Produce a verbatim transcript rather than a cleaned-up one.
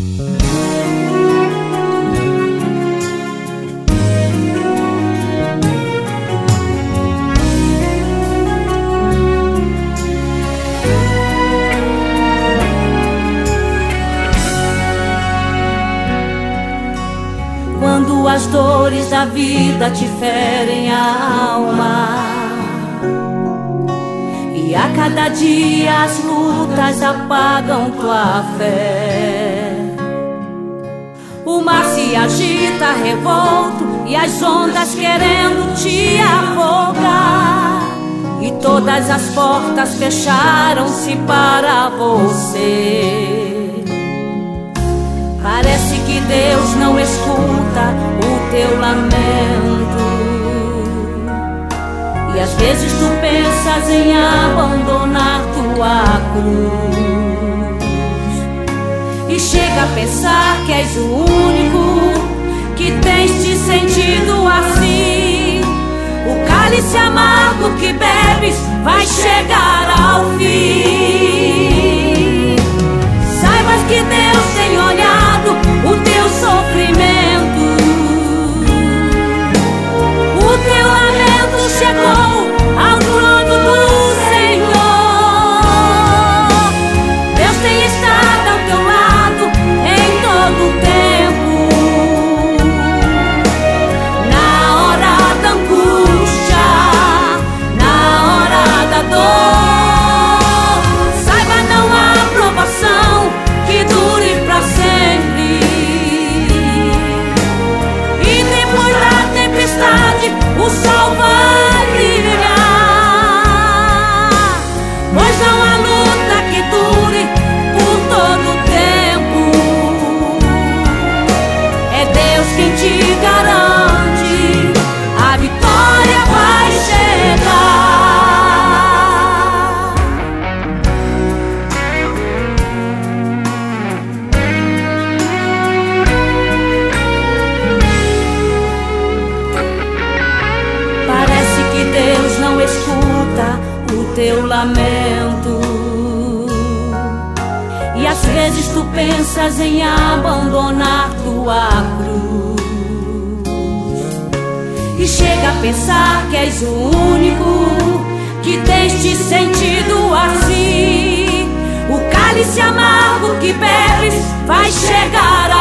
Quando as dores da vida te ferem a alma e a cada dia as lutas apagam tua fé, o mar se agita revolto e as ondas querendo te afogar, e todas as portas fecharam-se para você. Parece que Deus não escuta o teu lamento, e às vezes tu pensas em abandonar tua cruz, e chega a pensar que és o único que tens te sentido assim. O cálice amargo que bebes vai chegar ao fim. Saibas que Deus tem olhado o teu sofrimento, o teu lamento chegou ao trono do Senhor. Deus tem estado ao teu lado em todo o tempo, na hora da angústia, na hora da dor. Saiba, não há provação que dure pra sempre, e depois da tempestade o sol vai brilhar, pois não há luta que dure por todo o tempo. É Deus quem te garante, a vitória vai chegar. Parece que Deus não escuta o teu lamento, e às vezes tu pensas em abandonar tua cruz, e chega a pensar que és o único que tens te sentido assim. O cálice amargo que bebes vai chegar